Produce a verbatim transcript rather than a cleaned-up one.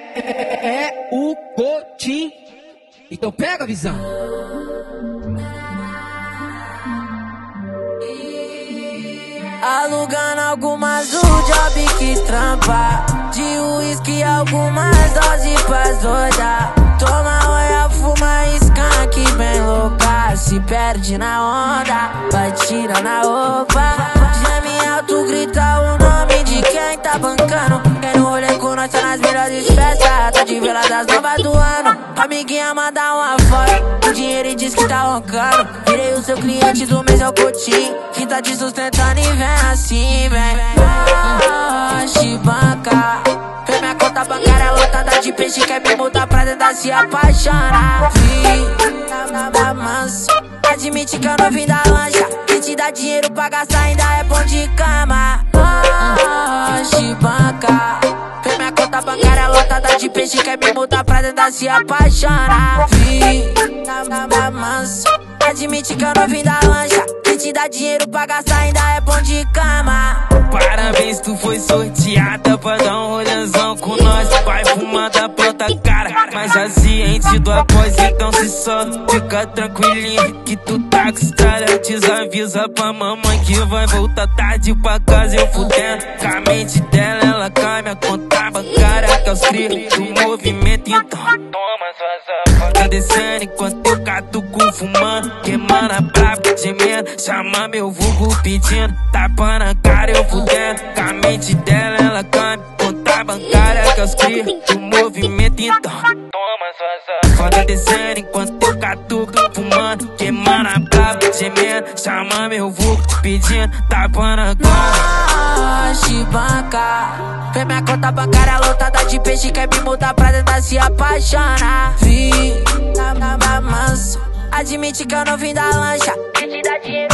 é, é o Coutinho. Então pega a visão. Alugando algumas o job que trampa. De uísque algumas doses pra doida. Toma olha, fuma skunk bem louca. Se perde na onda, vai tirar na roupa. Geme alto, grita o nome de quem tá bancando. Quem no rolê com nós tá nas melhores festas. Tá de vela das novas do ano. Amiguinha manda uma foto, o dinheiro e diz que tá roncando. Virei o seu cliente do mês, é o Coutinho, que tá te sustentando e vem assim, vem. Oxe, banca, vem minha conta bancária lotada de peixe. Quer me mudar pra tentar se apaixonar. Vi, na manso, admite que eu não vim da lancha. Que te dá dinheiro pra gastar ainda é bom de cama. Oxe, banca, vem minha conta bancária lotada de peixe. Quer me mudar pra tentar se apaixonar. Vi, na manso, admite que eu não vim da lancha. Que te dá dinheiro pra gastar ainda é bom de cama. Parabéns, tu foi sorteada pra dar um rolezão com nós. Vai fumar da planta cara, mas já ciente do após, então se só fica tranquilinho que tu tá com estrada. Desavisa pra mamãe que vai voltar tarde pra casa. Eu fudendo com a mente dela, ela cai minha conta bancária, que é os crios do movimento. Então toma sua safada descendo enquanto eu catuco fumando, queimando a braba, gemendo, chama meu vulgo pedindo tapa na cara. Eu fudendo com a mente dela, ela cai conta bancária, que é os crios do movimento. Então toma sua safada descendo enquanto eu catuco fumando, queimando a braba, gemendo, chama meu vulgo pedindo tapa na cara. Oxe, banca, vem minha conta bancária lotada de peixe. Quer me mudar pra tentar se apaixonar. Vi, na manso, admite que eu não vim da lancha. Que te dá dinheiro